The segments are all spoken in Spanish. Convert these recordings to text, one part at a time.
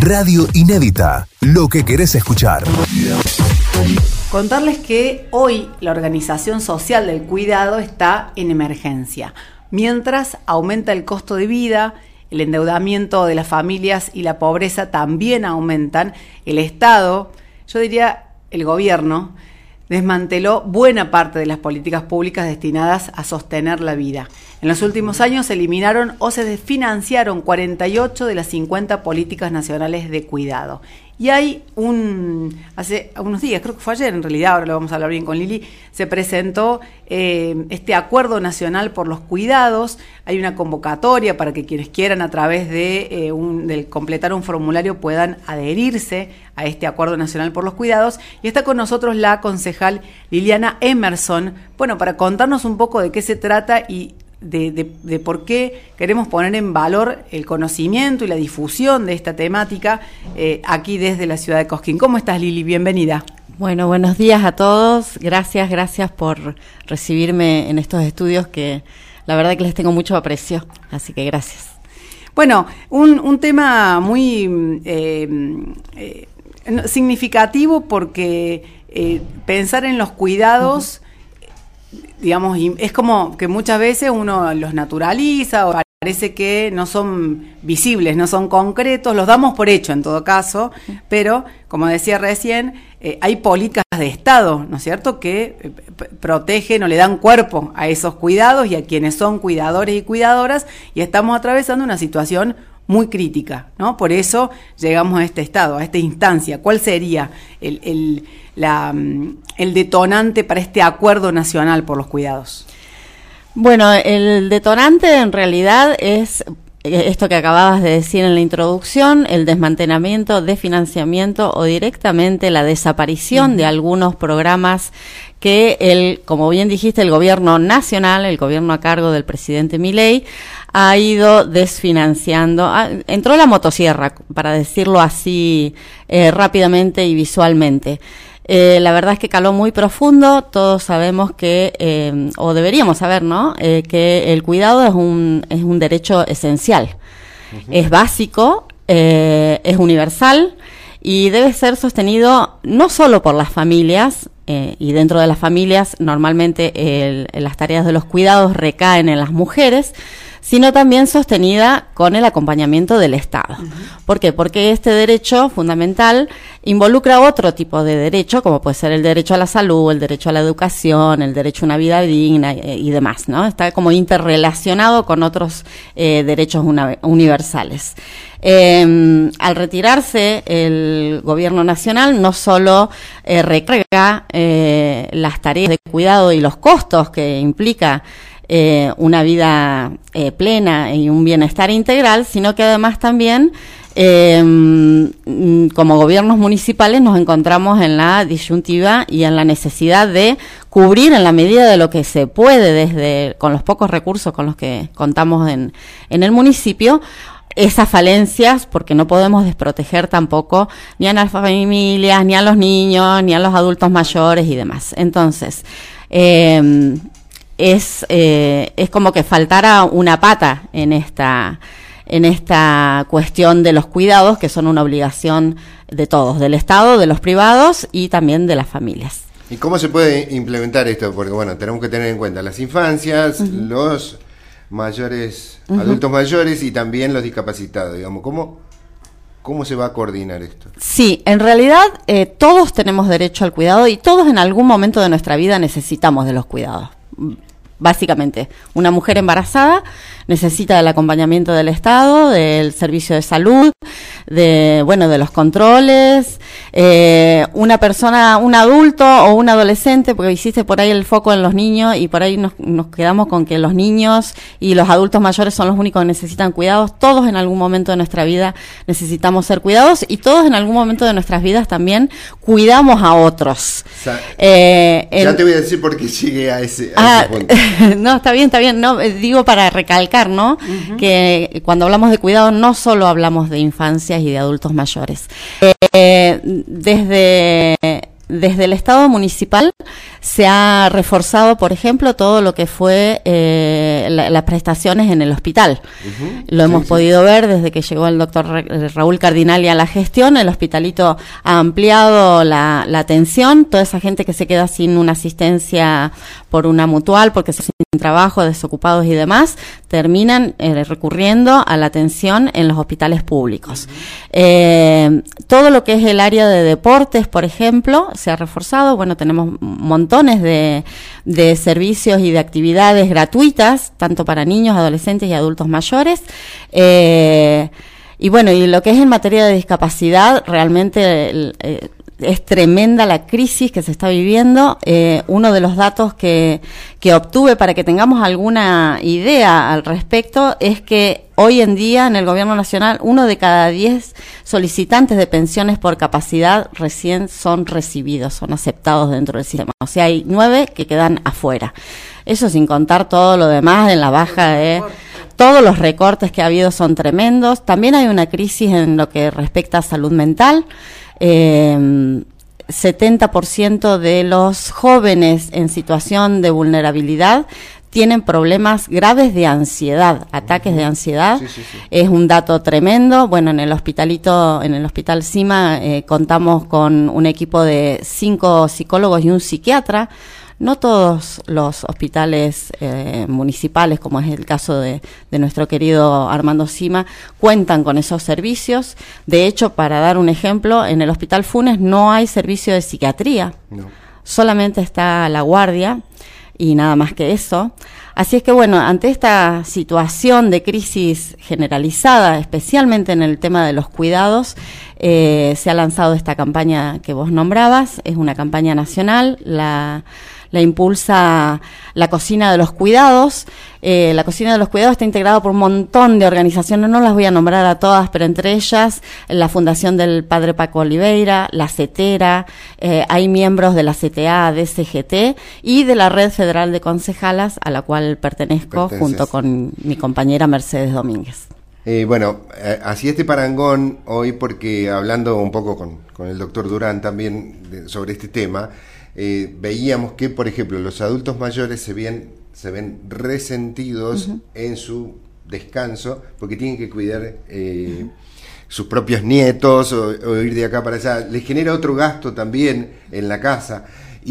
Radio Inédita, lo que querés escuchar. Contarles que hoy la Organización Social del Cuidado está en emergencia. Mientras aumenta el costo de vida, el endeudamiento de las familias y la pobreza también aumentan, el Estado, yo diría el gobierno, desmanteló buena parte de las políticas públicas destinadas a sostener la vida. En los últimos años se eliminaron o se desfinanciaron 48 de las 50 políticas nacionales de cuidado. Y hay hace unos días, creo que fue ayer en realidad, ahora lo vamos a hablar bien con Lili, se presentó este Acuerdo Nacional por los Cuidados. Hay una convocatoria para que quienes quieran a través de completar un formulario puedan adherirse a este Acuerdo Nacional por los Cuidados. Y está con nosotros la concejal Liliana Emerson, bueno, para contarnos un poco de qué se trata y de por qué queremos poner en valor el conocimiento y la difusión de esta temática aquí desde la ciudad de Cosquín. ¿Cómo estás, Lili? Bienvenida. Bueno, buenos días a todos. Gracias por recibirme en estos estudios que la verdad que les tengo mucho aprecio, así que gracias. Bueno, un tema muy significativo porque pensar en los cuidados, digamos, es como que muchas veces uno los naturaliza o parece que no son visibles, no son concretos, los damos por hecho en todo caso, pero como decía recién, hay políticas de Estado, ¿no es cierto?, que protegen o le dan cuerpo a esos cuidados y a quienes son cuidadores y cuidadoras, y estamos atravesando una situación muy crítica, ¿no? Por eso llegamos a este estado, a esta instancia. ¿Cuál sería el detonante para este Acuerdo Nacional por los Cuidados? Bueno, el detonante en realidad es esto que acababas de decir en la introducción, el desmantelamiento, desfinanciamiento o directamente la desaparición de algunos programas que como bien dijiste, el gobierno nacional, el gobierno a cargo del presidente Milei, ha ido desfinanciando. Entró la motosierra, para decirlo así rápidamente y visualmente. La verdad es que caló muy profundo. Todos sabemos que, o deberíamos saber, ¿no?, que el cuidado es un derecho esencial. Es básico, es universal y debe ser sostenido no solo por las familias, y dentro de las familias normalmente las tareas de los cuidados recaen en las mujeres, sino también sostenida con el acompañamiento del Estado. ¿Por qué? Porque este derecho fundamental involucra otro tipo de derecho, como puede ser el derecho a la salud, el derecho a la educación, el derecho a una vida digna y demás, ¿no? Está como interrelacionado con otros derechos universales. Al retirarse el gobierno nacional, no solo recarga las tareas de cuidado y los costos que implica una vida plena y un bienestar integral, sino que además también como gobiernos municipales nos encontramos en la disyuntiva y en la necesidad de cubrir en la medida de lo que se puede con los pocos recursos con los que contamos en el municipio, esas falencias, porque no podemos desproteger tampoco ni a las familias, ni a los niños, ni a los adultos mayores y demás. Entonces, es como que faltara una pata en esta cuestión de los cuidados, que son una obligación de todos, del Estado, de los privados y también de las familias. ¿Y cómo se puede implementar esto? Porque bueno, tenemos que tener en cuenta las infancias, los mayores, adultos mayores y también los discapacitados, digamos. ¿Cómo se va a coordinar esto? Sí, en realidad todos tenemos derecho al cuidado y todos en algún momento de nuestra vida necesitamos de los cuidados. Básicamente, una mujer embarazada necesita del acompañamiento del Estado, del servicio de salud, de los controles, una persona, un adulto o un adolescente, porque hiciste por ahí el foco en los niños y por ahí nos quedamos con que los niños y los adultos mayores son los únicos que necesitan cuidados. Todos en algún momento de nuestra vida necesitamos ser cuidados y todos en algún momento de nuestras vidas también cuidamos a otros. Ya te voy a decir por qué llegué a ese punto. No, está bien, no, digo para recalcar, ¿no? Que cuando hablamos de cuidado no solo hablamos de infancias y de adultos mayores. Desde el Estado municipal Se ha reforzado, por ejemplo, todo lo que fue las prestaciones en el hospital. Lo hemos podido ver desde que llegó el doctor Raúl Cardinali a la gestión. El hospitalito ha ampliado la atención. Toda esa gente que se queda sin una asistencia por una mutual, porque se sin trabajo, desocupados y demás, terminan recurriendo a la atención en los hospitales públicos. Todo lo que es el área de deportes, por ejemplo, se ha reforzado. Bueno, tenemos montones de servicios y de actividades gratuitas, tanto para niños, adolescentes y adultos mayores. Y bueno, y lo que es en materia de discapacidad, realmente es tremenda la crisis que se está viviendo. Uno de los datos que obtuve para que tengamos alguna idea al respecto es que hoy en día en el Gobierno Nacional 1 de cada 10 solicitantes de pensiones por capacidad recién son recibidos, son aceptados dentro del sistema. O sea, hay 9 que quedan afuera. Eso sin contar todo lo demás en la baja de... Todos los recortes que ha habido son tremendos. También hay una crisis en lo que respecta a salud mental. 70% de los jóvenes en situación de vulnerabilidad tienen problemas graves de ansiedad, ataques de ansiedad. Sí. Es un dato tremendo. Bueno, en el Hospital CIMA contamos con un equipo de 5 psicólogos y un psiquiatra. No todos los hospitales municipales, como es el caso de nuestro querido Armando Cima, cuentan con esos servicios. De hecho, para dar un ejemplo, en el Hospital Funes no hay servicio de psiquiatría. No. Solamente está la guardia y nada más que eso. Así es que, bueno, ante esta situación de crisis generalizada, especialmente en el tema de los cuidados, se ha lanzado esta campaña que vos nombrabas. Es una campaña nacional, la impulsa la Cocina de los Cuidados. La Cocina de los Cuidados está integrada por un montón de organizaciones, no las voy a nombrar a todas, pero entre ellas la Fundación del Padre Paco Oliveira, la CETERA, hay miembros de la CTA, DCGT y de la Red Federal de Concejalas, a la cual pertenezco junto con mi compañera Mercedes Domínguez. Bueno, así este parangón hoy, porque hablando un poco con el doctor Durán también sobre este tema, veíamos que, por ejemplo, los adultos mayores se ven resentidos en su descanso porque tienen que cuidar sus propios nietos o ir de acá para allá. Les genera otro gasto también en la casa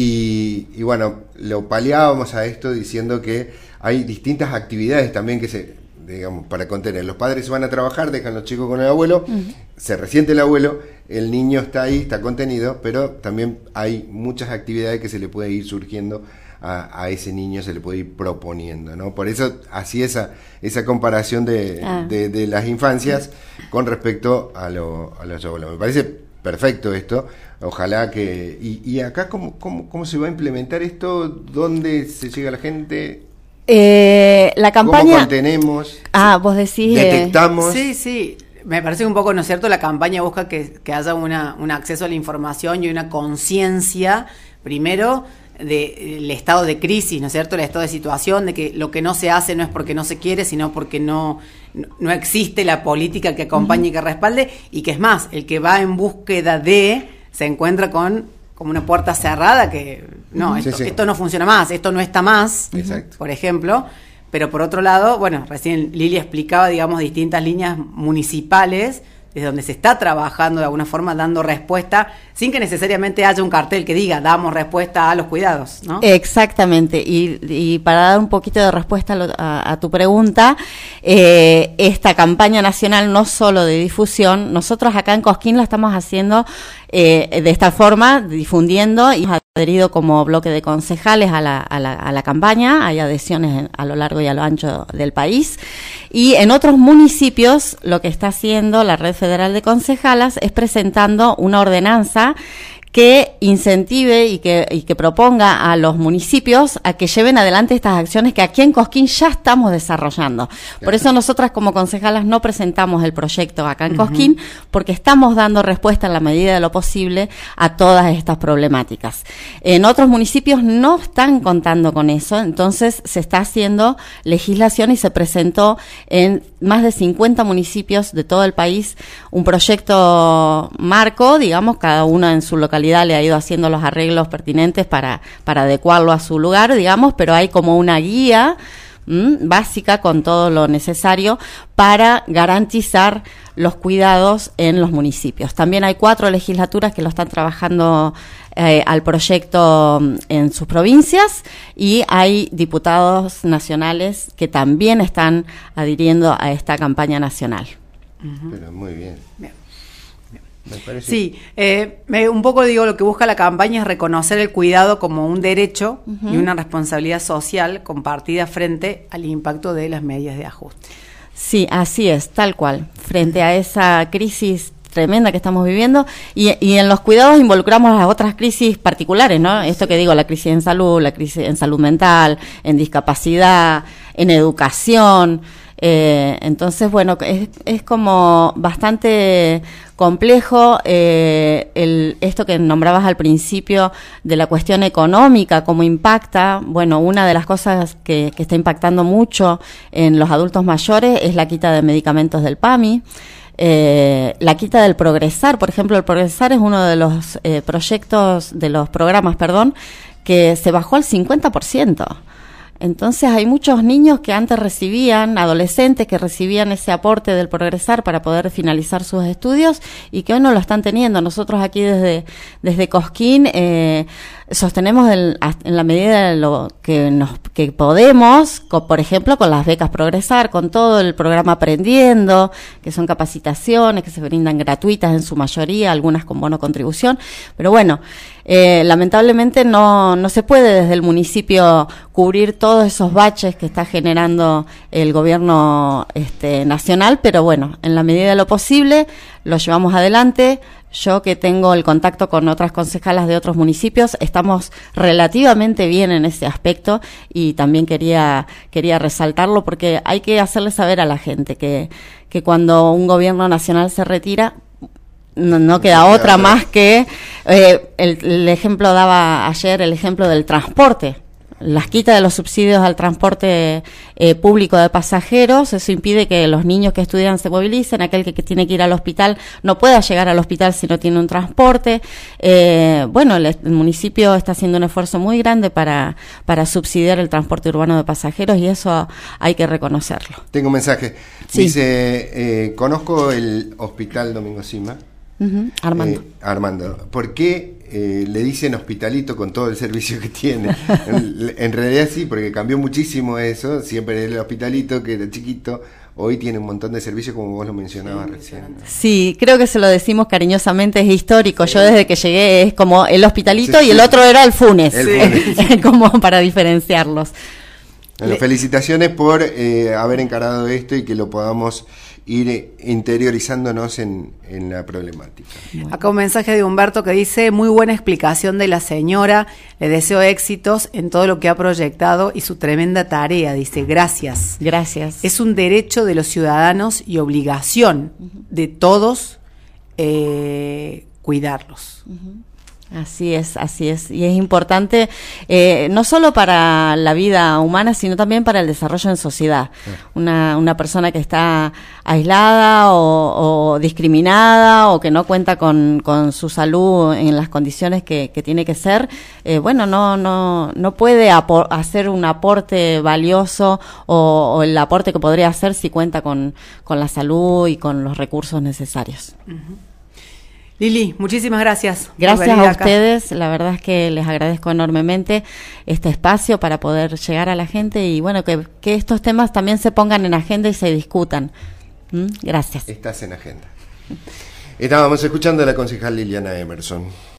y bueno, lo paliábamos a esto diciendo que hay distintas actividades también que digamos, para contener. Los padres van a trabajar, dejan los chicos con el abuelo, se resiente el abuelo, el niño está ahí, está contenido, pero también hay muchas actividades que se le puede ir surgiendo a ese niño, se le puede ir proponiendo, ¿no? Por eso, así esa comparación de las infancias con respecto a los abuelos. Me parece perfecto esto, ojalá que... ¿Y acá cómo se va a implementar esto? ¿Dónde se llega a la gente? La campaña... ¿Cómo contenemos? Vos decís... ¿Detectamos? Sí. Me parece un poco, ¿no es cierto? La campaña busca que haya un acceso a la información y una conciencia, primero, del estado de crisis, ¿no es cierto? El estado de situación, de que lo que no se hace no es porque no se quiere, sino porque no existe la política que acompañe y que respalde, y que es más, el que va en búsqueda se encuentra con como una puerta cerrada que no, esto no funciona más, esto no está más, por ejemplo. Pero por otro lado, bueno, recién Lilia explicaba, digamos, distintas líneas municipales desde donde se está trabajando de alguna forma, dando respuesta, sin que necesariamente haya un cartel que diga, damos respuesta a los cuidados, ¿no? Exactamente, y para dar un poquito de respuesta a tu pregunta, esta campaña nacional no solo de difusión, nosotros acá en Cosquín la estamos haciendo de esta forma, difundiendo, y hemos adherido como bloque de concejales a la campaña. Hay adhesiones a lo largo y a lo ancho del país, y en otros municipios lo que está haciendo la Red Federal de Concejalas es presentando una ordenanza que incentive y que proponga a los municipios a que lleven adelante estas acciones que aquí en Cosquín ya estamos desarrollando. Por eso nosotras como concejalas no presentamos el proyecto acá en Cosquín, porque estamos dando respuesta en la medida de lo posible a todas estas problemáticas. En otros municipios no están contando con eso, entonces se está haciendo legislación y se presentó en más de 50 municipios de todo el país un proyecto marco, digamos, cada uno en su localidad municipalidad le ha ido haciendo los arreglos pertinentes para adecuarlo a su lugar, digamos, pero hay como una guía básica con todo lo necesario para garantizar los cuidados en los municipios. También hay 4 legislaturas que lo están trabajando al proyecto en sus provincias, y hay diputados nacionales que también están adhiriendo a esta campaña nacional. Pero muy bien. Bien. Me parece. Sí, un poco digo, lo que busca la campaña es reconocer el cuidado como un derecho y una responsabilidad social compartida frente al impacto de las medidas de ajuste. Sí, así es, tal cual. Frente a esa crisis tremenda que estamos viviendo, y en los cuidados involucramos las otras crisis particulares, ¿no? Esto que digo, la crisis en salud, la crisis en salud mental, en discapacidad, en educación. Entonces, bueno, es como bastante complejo esto que nombrabas al principio de la cuestión económica, cómo impacta. Bueno, una de las cosas que está impactando mucho en los adultos mayores es la quita de medicamentos del PAMI. La quita del Progresar, por ejemplo, el Progresar es uno de los programas, que se bajó al 50%. Entonces hay muchos niños que antes adolescentes que recibían ese aporte del Progresar para poder finalizar sus estudios y que hoy no lo están teniendo. Nosotros aquí desde Cosquín sostenemos en la medida de lo que podemos, por ejemplo, con las becas Progresar, con todo el programa Aprendiendo, que son capacitaciones que se brindan gratuitas en su mayoría, algunas con bono contribución, pero bueno, lamentablemente no se puede desde el municipio cubrir todos esos baches que está generando el gobierno nacional, pero bueno, en la medida de lo posible lo llevamos adelante. Yo, que tengo el contacto con otras concejalas de otros municipios, estamos relativamente bien en ese aspecto, y también quería resaltarlo porque hay que hacerle saber a la gente que cuando un gobierno nacional se retira, no queda otra más que el ejemplo daba ayer, el ejemplo del transporte. Las quitas de los subsidios al transporte público de pasajeros, eso impide que los niños que estudian se movilicen, aquel que tiene que ir al hospital no pueda llegar al hospital si no tiene un transporte. Bueno, el municipio está haciendo un esfuerzo muy grande para subsidiar el transporte urbano de pasajeros, y eso hay que reconocerlo. Tengo un mensaje. Sí. Dice, conozco el Hospital Domingo Sima. Armando. Armando, ¿por qué le dicen hospitalito con todo el servicio que tiene? En realidad sí, porque cambió muchísimo eso. Siempre era el hospitalito, que era chiquito. Hoy tiene un montón de servicios, como vos lo mencionabas recién. Sí, creo que se lo decimos cariñosamente, es histórico. Sí. Yo desde que llegué es como el hospitalito, sí, y el otro era el Funes, como para diferenciarlos. Bueno, felicitaciones por haber encarado esto y que lo podamos ir interiorizándonos en la problemática. Bueno. Acá un mensaje de Humberto que dice: muy buena explicación de la señora, le deseo éxitos en todo lo que ha proyectado y su tremenda tarea. Dice, gracias. Gracias. Es un derecho de los ciudadanos y obligación de todos cuidarlos. Así es, y es importante no solo para la vida humana, sino también para el desarrollo en sociedad. Una persona que está aislada o discriminada, o que no cuenta con su salud en las condiciones que tiene que ser, bueno, no puede hacer un aporte valioso o el aporte que podría hacer si cuenta con la salud y con los recursos necesarios. Lili, muchísimas gracias. Gracias a ustedes, la verdad es que les agradezco enormemente este espacio para poder llegar a la gente, y bueno, que estos temas también se pongan en agenda y se discutan. Gracias. Estás en agenda. Estábamos escuchando a la concejal Liliana Emerson.